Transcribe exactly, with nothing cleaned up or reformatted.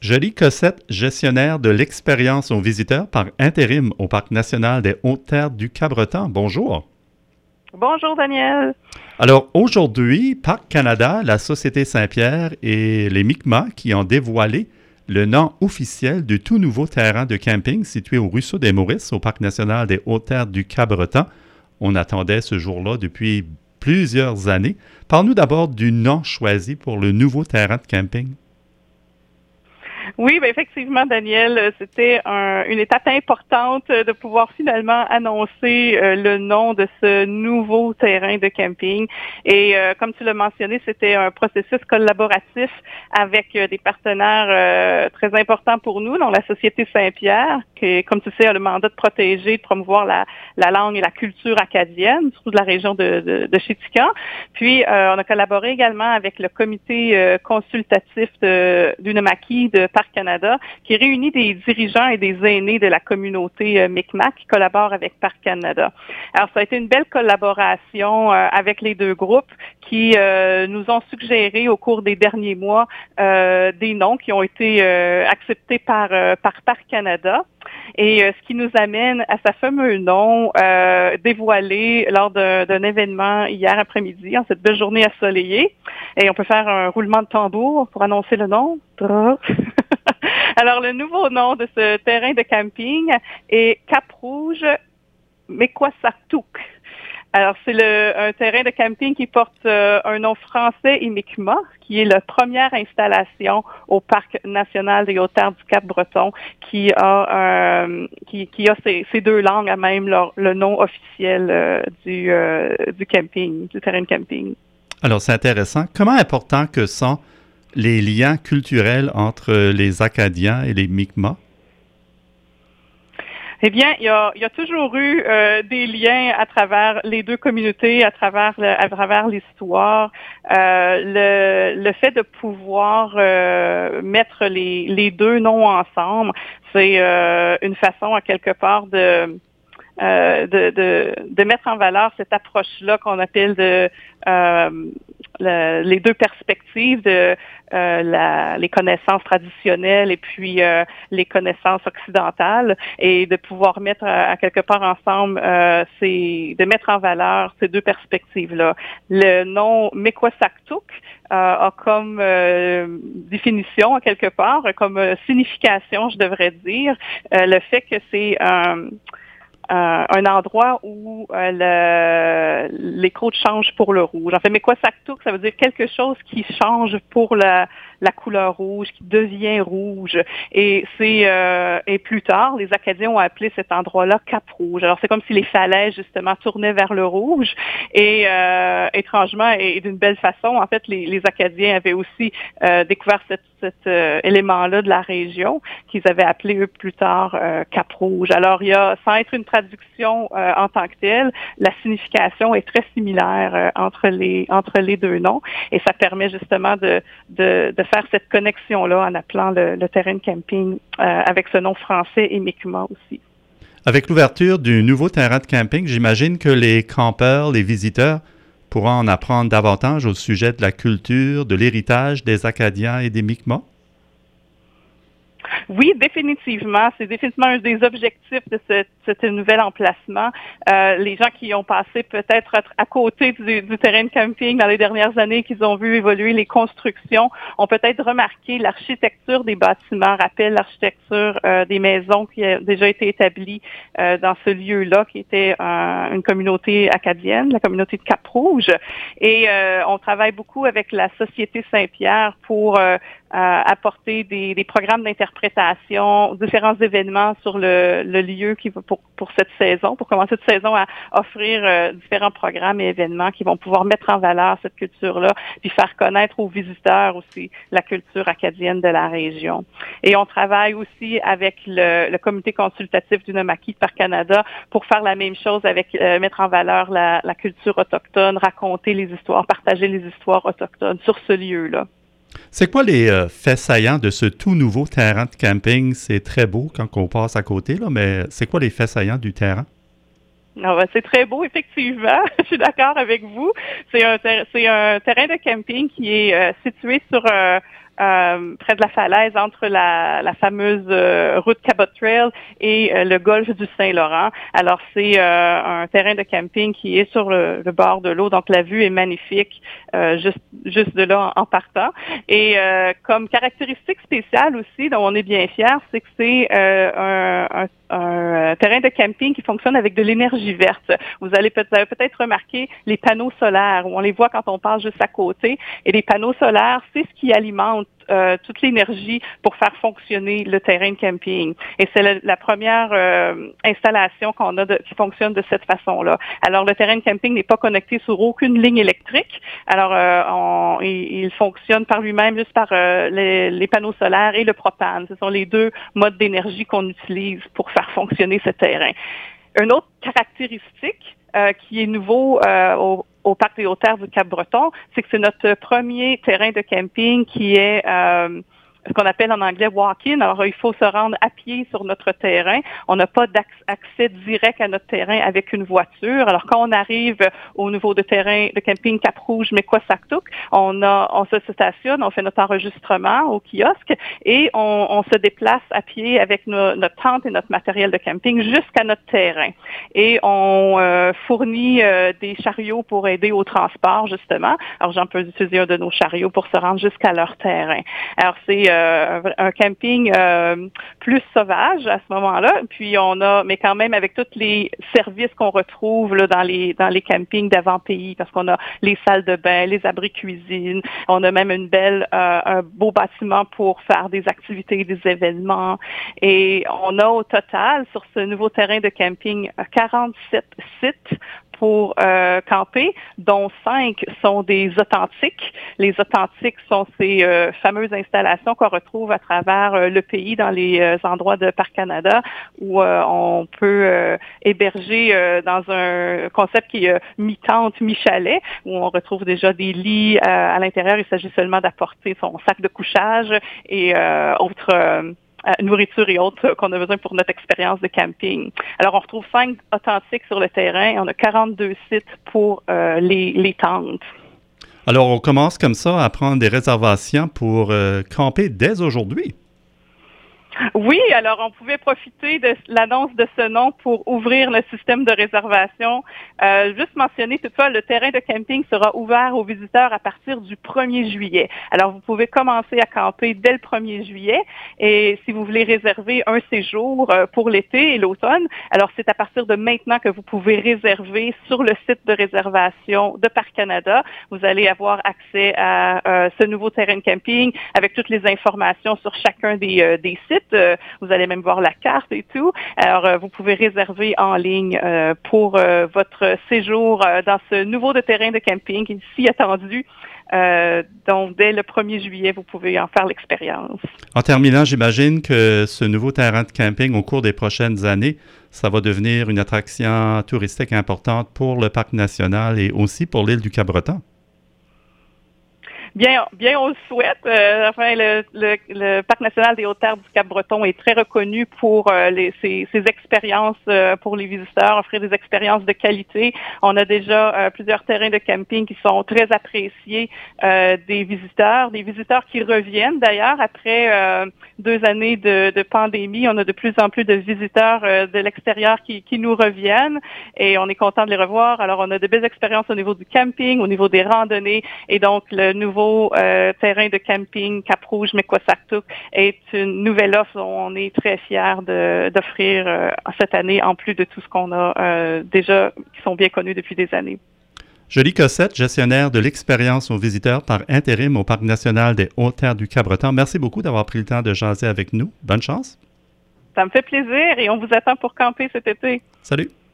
Jolie Cossette, gestionnaire de l'expérience aux visiteurs par intérim au Parc national des Hautes-Terres du Cabreton. Bonjour. Bonjour, Daniel. Alors, aujourd'hui, Parc Canada, la Société Saint-Pierre et les Mi'kmaq qui ont dévoilé le nom officiel du tout nouveau terrain de camping situé au ruisseau des Maurices, au Parc national des Hautes-Terres du Cabreton. On attendait ce jour-là depuis plusieurs années. Parle-nous d'abord du nom choisi pour le nouveau terrain de camping. Oui, bien effectivement, Daniel, c'était un, une étape importante de pouvoir finalement annoncer euh, le nom de ce nouveau terrain de camping. Et euh, comme tu l'as mentionné, c'était un processus collaboratif avec euh, des partenaires euh, très importants pour nous, dont la Société Saint-Pierre, qui, comme tu sais, a le mandat de protéger, de promouvoir la, la langue et la culture acadienne, surtout de la région de, de, de Chéticamp. Puis, euh, on a collaboré également avec le comité euh, consultatif de, d'Unamaki de Parc Canada, qui réunit des dirigeants et des aînés de la communauté euh, Mi'kmaq qui collaborent avec Parc Canada. Alors, ça a été une belle collaboration euh, avec les deux groupes qui euh, nous ont suggéré au cours des derniers mois euh, des noms qui ont été euh, acceptés par, euh, par Parc Canada. Et euh, ce qui nous amène à sa fameux nom euh, dévoilé lors d'un, d'un événement hier après-midi, en cette belle journée ensoleillée. Et on peut faire un roulement de tambour pour annoncer le nom. Alors, le nouveau nom de ce terrain de camping est Cap-Rouge Mekwasartuk. Alors, c'est le, un terrain de camping qui porte euh, un nom français et Mi'kmaq, qui est la première installation au Parc national des Hautes-Terres du Cap-Breton, qui a euh, qui, qui a ces, ces deux langues à même leur, le nom officiel euh, du, euh, du camping, du terrain de camping. Alors, c'est intéressant. Comment important que sont les liens culturels entre les Acadiens et les Mi'kmaq? Eh bien, il y a, il y a toujours eu euh, des liens à travers les deux communautés, à travers le, à travers l'histoire. Euh, le, le fait de pouvoir euh, mettre les, les deux noms ensemble, c'est euh, une façon à quelque part de Euh, de, de, de mettre en valeur cette approche-là qu'on appelle de euh, le, les deux perspectives de euh, la, les connaissances traditionnelles et puis euh, les connaissances occidentales, et de pouvoir mettre à, à quelque part ensemble, euh, ces, de mettre en valeur ces deux perspectives-là. Le nom Mekwasartuk euh, a comme euh, définition, à quelque part, comme euh, signification, je devrais dire, euh, le fait que c'est un euh, Euh, un endroit où euh, le, les côtes changent pour le rouge. En fait, mais quoi, Mekwasartuk, ça veut dire quelque chose qui change pour la, la couleur rouge, qui devient rouge. Et c'est euh, et plus tard, les Acadiens ont appelé cet endroit-là Cap-Rouge. Alors, c'est comme si les falaises, justement, tournaient vers le rouge. Et euh, étrangement, et d'une belle façon, en fait, les, les Acadiens avaient aussi euh, découvert cette, cet euh, élément-là de la région qu'ils avaient appelé, eux, plus tard, euh, Cap-Rouge. Alors, il y a, sans être une traduction euh, en tant que telle, la signification est très similaire euh, entre les entre les deux noms, et ça permet justement de de, de faire cette connexion-là en appelant le, le terrain de camping euh, avec ce nom français et Mi'kmaq aussi. Avec l'ouverture du nouveau terrain de camping, j'imagine que les campeurs, les visiteurs pourront en apprendre davantage au sujet de la culture, de l'héritage des Acadiens et des Mi'kmaq. Oui, définitivement. C'est définitivement un des objectifs de ce, ce nouvel emplacement. Euh, les gens qui ont passé peut-être à côté du, du terrain de camping dans les dernières années, qu'ils ont vu évoluer les constructions, ont peut-être remarqué l'architecture des bâtiments, rappelle l'architecture euh, des maisons qui a déjà été établie euh, dans ce lieu-là, qui était euh, une communauté acadienne, la communauté de Cap-Rouge. Et euh, on travaille beaucoup avec la Société Saint-Pierre pour euh, euh, apporter des, des programmes d'interprétation, différents événements sur le, le lieu qui va pour, pour cette saison, pour commencer cette saison à offrir euh, différents programmes et événements qui vont pouvoir mettre en valeur cette culture-là, puis faire connaître aux visiteurs aussi la culture acadienne de la région. Et on travaille aussi avec le, le comité consultatif d'Unamaki de Parc Canada pour faire la même chose, avec euh, mettre en valeur la, la culture autochtone, raconter les histoires, partager les histoires autochtones sur ce lieu-là. C'est quoi les euh, faits saillants de ce tout nouveau terrain de camping? C'est très beau quand on passe à côté, là, mais c'est quoi les faits saillants du terrain? Ah ben, c'est très beau, effectivement. Je suis d'accord avec vous. C'est un, ter- c'est un terrain de camping qui est euh, situé sur euh, euh, près de la falaise entre la, la fameuse euh, route Cabot Trail et euh, le golfe du Saint-Laurent. Alors, c'est euh, un terrain de camping qui est sur le, le bord de l'eau, donc la vue est magnifique euh, juste, juste de là en, en partant. Et euh, comme caractéristique spéciale aussi, dont on est bien fiers, c'est que c'est euh, un, un un terrain de camping qui fonctionne avec de l'énergie verte. Vous allez peut- vous avez peut-être remarqué les panneaux solaires, où on les voit quand on passe juste à côté. Et les panneaux solaires, c'est ce qui alimente euh, toute l'énergie pour faire fonctionner le terrain de camping. Et c'est la, la première euh, installation qu'on a de, qui fonctionne de cette façon-là. Alors, le terrain de camping n'est pas connecté sur aucune ligne électrique. Alors, euh, on, il, il fonctionne par lui-même juste par euh, les, les panneaux solaires et le propane. Ce sont les deux modes d'énergie qu'on utilise pour faire fonctionner ce terrain. Une autre caractéristique euh, qui est nouveau euh, au, au Parc des Hautes-Terres du Cap-Breton, c'est que c'est notre premier terrain de camping qui est euh, ce qu'on appelle en anglais walk-in. Alors, il faut se rendre à pied sur notre terrain. On n'a pas d'accès direct à notre terrain avec une voiture. Alors, quand on arrive au niveau de terrain de camping Cap-Rouge, Méquessactuq, on a, on se stationne, on fait notre enregistrement au kiosque et on, on se déplace à pied avec no, notre tente et notre matériel de camping jusqu'à notre terrain. Et on euh, fournit euh, des chariots pour aider au transport, justement. Alors, j'en peux utiliser un de nos chariots pour se rendre jusqu'à leur terrain. Alors, c'est Euh, un camping euh, plus sauvage à ce moment-là. Puis on a, mais quand même avec tous les services qu'on retrouve là, dans les dans les campings d'avant-pays, parce qu'on a les salles de bain, les abris cuisine, on a même une belle, euh, un beau bâtiment pour faire des activités, des événements. Et on a au total sur ce nouveau terrain de camping quarante-sept sites pour euh, camper, dont cinq sont des authentiques. Les authentiques sont ces euh, fameuses installations qu'on retrouve à travers euh, le pays dans les euh, endroits de Parc Canada où euh, on peut euh, héberger euh, dans un concept qui est euh, mi-tente, mi-chalet, où on retrouve déjà des lits euh, à l'intérieur. Il s'agit seulement d'apporter son sac de couchage et euh, autres euh, nourriture et autres qu'on a besoin pour notre expérience de camping. Alors, on retrouve cinq authentiques sur le terrain et on a quarante-deux sites pour euh, les, les tentes. Alors, on commence comme ça à prendre des réservations pour euh, camper dès aujourd'hui. Oui, alors on pouvait profiter de l'annonce de ce nom pour ouvrir le système de réservation. Euh, juste mentionner toutefois, le terrain de camping sera ouvert aux visiteurs à partir du premier juillet. Alors vous pouvez commencer à camper dès le premier juillet et si vous voulez réserver un séjour pour l'été et l'automne, alors c'est à partir de maintenant que vous pouvez réserver sur le site de réservation de Parc Canada. Vous allez avoir accès à euh, ce nouveau terrain de camping avec toutes les informations sur chacun des, euh, des sites. Vous allez même voir la carte et tout. Alors, vous pouvez réserver en ligne pour votre séjour dans ce nouveau de terrain de camping qui est si attendu. Euh, donc, dès le premier juillet, vous pouvez en faire l'expérience. En terminant, j'imagine que ce nouveau terrain de camping, au cours des prochaines années, ça va devenir une attraction touristique importante pour le Parc national et aussi pour l'île du Cap-Breton. Bien, bien, on le souhaite. Euh, enfin, le, le, le Parc national des Hautes-Terres du Cap-Breton est très reconnu pour euh, les, ses, ses expériences euh, pour les visiteurs, offrir des expériences de qualité. On a déjà euh, plusieurs terrains de camping qui sont très appréciés euh, des visiteurs, des visiteurs qui reviennent. D'ailleurs, après euh, deux années de, de pandémie, on a de plus en plus de visiteurs euh, de l'extérieur qui, qui nous reviennent et on est content de les revoir. Alors, on a de belles expériences au niveau du camping, au niveau des randonnées et donc le nouveau Euh, terrain de camping Cap-Rouge, Méquessactuq est une nouvelle offre dont on est très fiers de, d'offrir euh, cette année, en plus de tout ce qu'on a euh, déjà, qui sont bien connus depuis des années. Jolie Cossette, gestionnaire de l'expérience aux visiteurs par intérim au Parc national des Hautes-Terres du Cap-Breton. Merci beaucoup d'avoir pris le temps de jaser avec nous. Bonne chance. Ça me fait plaisir et on vous attend pour camper cet été. Salut.